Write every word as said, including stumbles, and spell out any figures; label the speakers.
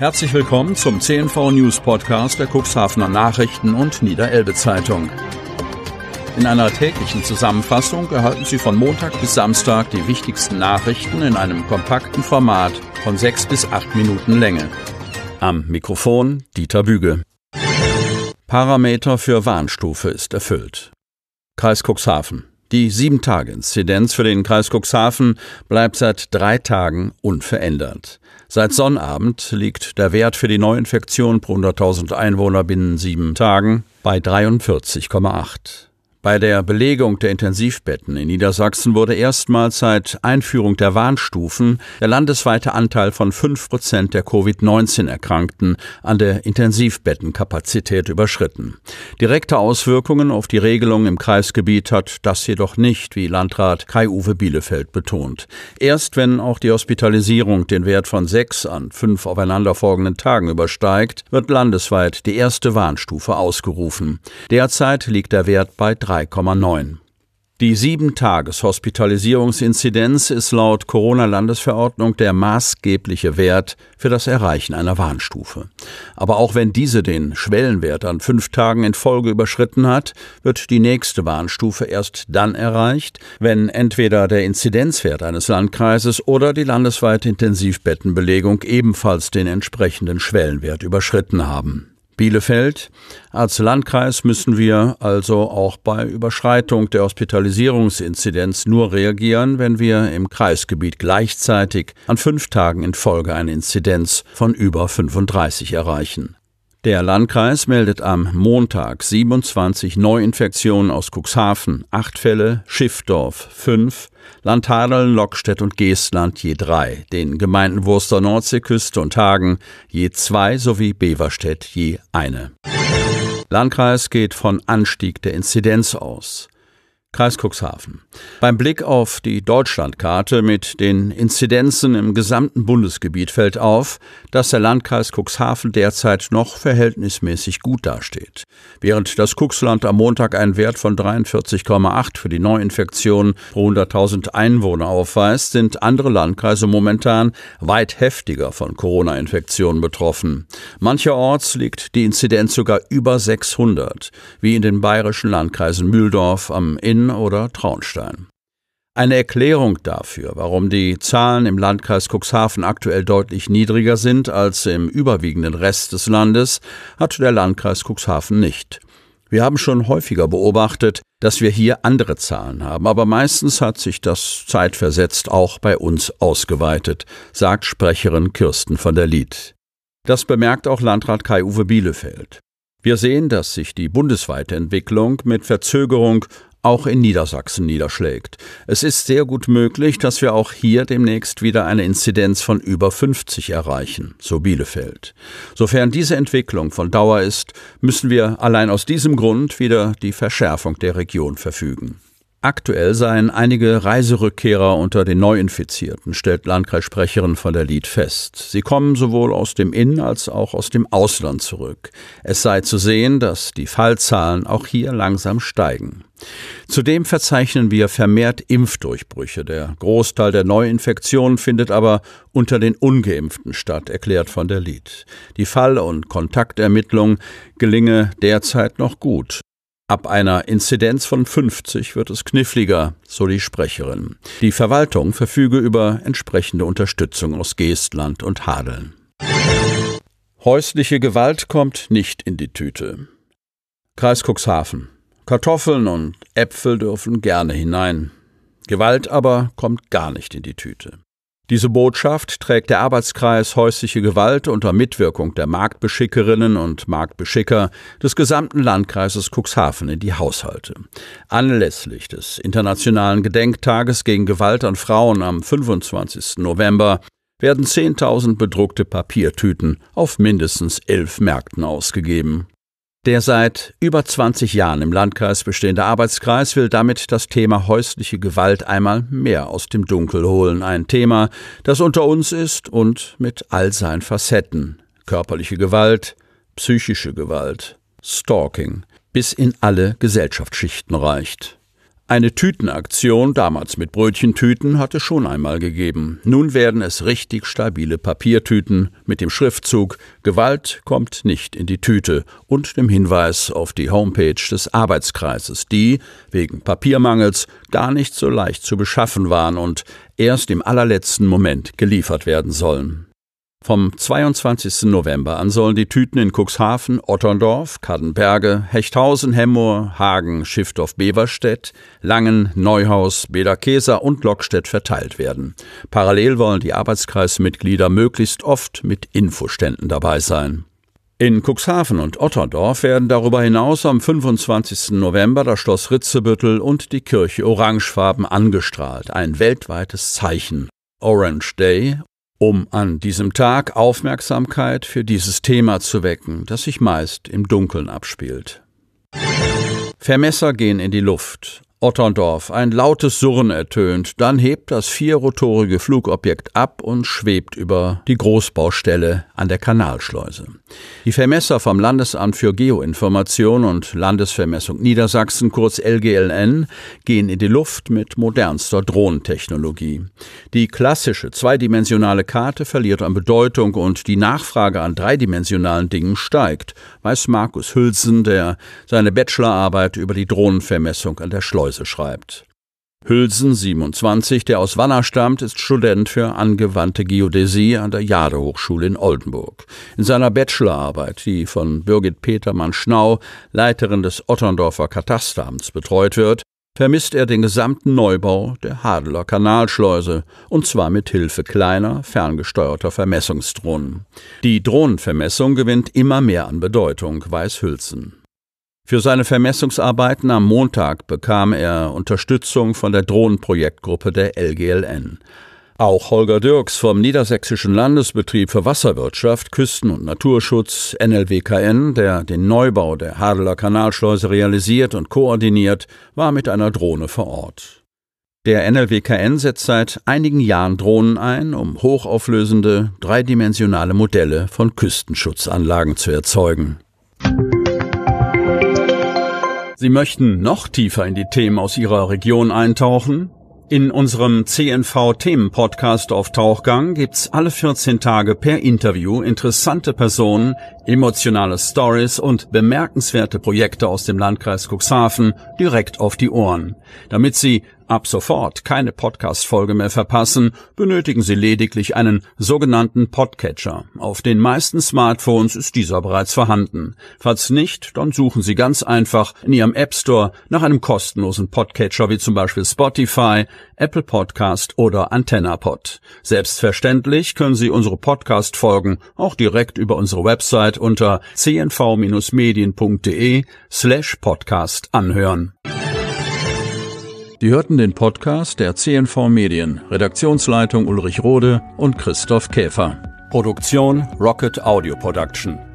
Speaker 1: Herzlich willkommen zum C N V News Podcast der Cuxhavener Nachrichten und Niederelbe Zeitung. In einer täglichen Zusammenfassung erhalten Sie von Montag bis Samstag die wichtigsten Nachrichten in einem kompakten Format von sechs bis acht Minuten Länge. Am Mikrofon Dieter Büge. Parameter für Warnstufe ist erfüllt. Kreis Cuxhaven. Die sieben Tage Inzidenz für den Kreis Cuxhaven bleibt seit drei Tagen unverändert. Seit Sonnabend liegt der Wert für die Neuinfektion pro hunderttausend Einwohner binnen sieben Tagen bei dreiundvierzig Komma acht. Bei der Belegung der Intensivbetten in Niedersachsen wurde erstmals seit Einführung der Warnstufen der landesweite Anteil von fünf Prozent der Covid neunzehn Erkrankten an der Intensivbettenkapazität überschritten. Direkte Auswirkungen auf die Regelung im Kreisgebiet hat das jedoch nicht, wie Landrat Kai-Uwe Bielefeld betont. Erst wenn auch die Hospitalisierung den Wert von sechs an fünf aufeinanderfolgenden Tagen übersteigt, wird landesweit die erste Warnstufe ausgerufen. Derzeit liegt der Wert bei drei Komma neun. Die sieben-Tages-Hospitalisierungsinzidenz ist laut Corona-Landesverordnung der maßgebliche Wert für das Erreichen einer Warnstufe. Aber auch wenn diese den Schwellenwert an fünf Tagen in Folge überschritten hat, wird die nächste Warnstufe erst dann erreicht, wenn entweder der Inzidenzwert eines Landkreises oder die landesweite Intensivbettenbelegung ebenfalls den entsprechenden Schwellenwert überschritten haben. Bielefeld. Als Landkreis müssen wir also auch bei Überschreitung der Hospitalisierungsinzidenz nur reagieren, wenn wir im Kreisgebiet gleichzeitig an fünf Tagen in Folge eine Inzidenz von über fünfunddreißig erreichen. Der Landkreis meldet am Montag siebenundzwanzig Neuinfektionen aus Cuxhaven, acht Fälle, Schiffdorf fünf, Landhadeln, Lockstedt und Geestland je drei, den Gemeinden Wurster Nordseeküste und Hagen je zwei sowie Beverstedt je eine. Landkreis geht von Anstieg der Inzidenz aus. Kreis Cuxhaven. Beim Blick auf die Deutschlandkarte mit den Inzidenzen im gesamten Bundesgebiet fällt auf, dass der Landkreis Cuxhaven derzeit noch verhältnismäßig gut dasteht. Während das Cuxland am Montag einen Wert von dreiundvierzig Komma acht für die Neuinfektion pro hunderttausend Einwohner aufweist, sind andere Landkreise momentan weit heftiger von Corona-Infektionen betroffen. Mancherorts liegt die Inzidenz sogar über sechshundert, wie in den bayerischen Landkreisen Mühldorf am Inn oder Traunstein. Eine Erklärung dafür, warum die Zahlen im Landkreis Cuxhaven aktuell deutlich niedriger sind als im überwiegenden Rest des Landes, hat der Landkreis Cuxhaven nicht. Wir haben schon häufiger beobachtet, dass wir hier andere Zahlen haben, aber meistens hat sich das zeitversetzt auch bei uns ausgeweitet, sagt Sprecherin Kirsten von der Lied. Das bemerkt auch Landrat Kai-Uwe Bielefeld. Wir sehen, dass sich die bundesweite Entwicklung mit Verzögerung auch in Niedersachsen niederschlägt. Es ist sehr gut möglich, dass wir auch hier demnächst wieder eine Inzidenz von über fünfzig erreichen, so Bielefeld. Sofern diese Entwicklung von Dauer ist, müssen wir allein aus diesem Grund wieder die Verschärfung der Region verfügen. Aktuell seien einige Reiserückkehrer unter den Neuinfizierten, stellt Landkreissprecherin von der Lied fest. Sie kommen sowohl aus dem In- als auch aus dem Ausland zurück. Es sei zu sehen, dass die Fallzahlen auch hier langsam steigen. Zudem verzeichnen wir vermehrt Impfdurchbrüche. Der Großteil der Neuinfektionen findet aber unter den Ungeimpften statt, erklärt von der Lied. Die Fall- und Kontaktermittlung gelinge derzeit noch gut. Ab einer Inzidenz von fünfzig wird es kniffliger, so die Sprecherin. Die Verwaltung verfüge über entsprechende Unterstützung aus Geestland und Hadeln. Häusliche Gewalt kommt nicht in die Tüte. Kreis Cuxhaven. Kartoffeln und Äpfel dürfen gerne hinein. Gewalt aber kommt gar nicht in die Tüte. Diese Botschaft trägt der Arbeitskreis Häusliche Gewalt unter Mitwirkung der Marktbeschickerinnen und Marktbeschicker des gesamten Landkreises Cuxhaven in die Haushalte. Anlässlich des Internationalen Gedenktages gegen Gewalt an Frauen am fünfundzwanzigsten November werden zehntausend bedruckte Papiertüten auf mindestens elf Märkten ausgegeben. Der seit über zwanzig Jahren im Landkreis bestehende Arbeitskreis will damit das Thema häusliche Gewalt einmal mehr aus dem Dunkel holen. Ein Thema, das unter uns ist und mit all seinen Facetten. Körperliche Gewalt, psychische Gewalt, Stalking, bis in alle Gesellschaftsschichten reicht. Eine Tütenaktion, damals mit Brötchentüten, hat es schon einmal gegeben. Nun werden es richtig stabile Papiertüten mit dem Schriftzug »Gewalt kommt nicht in die Tüte« und dem Hinweis auf die Homepage des Arbeitskreises, die, wegen Papiermangels, gar nicht so leicht zu beschaffen waren und erst im allerletzten Moment geliefert werden sollen. Vom zweiundzwanzigsten November an sollen die Tüten in Cuxhaven, Otterndorf, Caddenberge, Hechthausen, Hemmoor, Hagen, Schiffdorf-Beverstedt, Langen, Neuhaus, Bederkesa und Lockstedt verteilt werden. Parallel wollen die Arbeitskreismitglieder möglichst oft mit Infoständen dabei sein. In Cuxhaven und Otterndorf werden darüber hinaus am fünfundzwanzigsten November das Schloss Ritzebüttel und die Kirche orangefarben angestrahlt, ein weltweites Zeichen, Orange Day, um an diesem Tag Aufmerksamkeit für dieses Thema zu wecken, das sich meist im Dunkeln abspielt. Vermesser gehen in die Luft. Otterndorf, ein lautes Surren ertönt, dann hebt das vierrotorige Flugobjekt ab und schwebt über die Großbaustelle an der Kanalschleuse. Die Vermesser vom Landesamt für Geoinformation und Landesvermessung Niedersachsen, kurz L G L N, gehen in die Luft mit modernster Drohnentechnologie. Die klassische zweidimensionale Karte verliert an Bedeutung und die Nachfrage an dreidimensionalen Dingen steigt, weiß Markus Hülsen, der seine Bachelorarbeit über die Drohnenvermessung an der Schleuse schreibt. Hülsen, siebenundzwanzig, der aus Wanner stammt, ist Student für angewandte Geodäsie an der Jade-Hochschule in Oldenburg. In seiner Bachelorarbeit, die von Birgit Petermann-Schnau, Leiterin des Otterndorfer Katasteramts, betreut wird, vermisst er den gesamten Neubau der Hadeler Kanalschleuse, und zwar mit Hilfe kleiner, ferngesteuerter Vermessungsdrohnen. Die Drohnenvermessung gewinnt immer mehr an Bedeutung, weiß Hülsen. Für seine Vermessungsarbeiten am Montag bekam er Unterstützung von der Drohnenprojektgruppe der L G L N. Auch Holger Dirks vom Niedersächsischen Landesbetrieb für Wasserwirtschaft, Küsten- und Naturschutz N L W K N, der den Neubau der Hadeler Kanalschleuse realisiert und koordiniert, war mit einer Drohne vor Ort. Der N L W K N setzt seit einigen Jahren Drohnen ein, um hochauflösende, dreidimensionale Modelle von Küstenschutzanlagen zu erzeugen. Sie möchten noch tiefer in die Themen aus Ihrer Region eintauchen? In unserem C N V-Themen-Podcast auf Tauchgang gibt's alle vierzehn Tage per Interview interessante Personen, emotionale Stories und bemerkenswerte Projekte aus dem Landkreis Cuxhaven direkt auf die Ohren. Damit Sie ab sofort keine Podcast-Folge mehr verpassen, benötigen Sie lediglich einen sogenannten Podcatcher. Auf den meisten Smartphones ist dieser bereits vorhanden. Falls nicht, dann suchen Sie ganz einfach in Ihrem App Store nach einem kostenlosen Podcatcher wie zum Beispiel Spotify, Apple Podcast oder AntennaPod. Selbstverständlich können Sie unsere Podcast-Folgen auch direkt über unsere Website unter c n v medien punkt d e slash podcast anhören. Sie hörten den Podcast der C N V Medien, Redaktionsleitung Ulrich Rode und Christoph Käfer. Produktion Rocket Audio Production.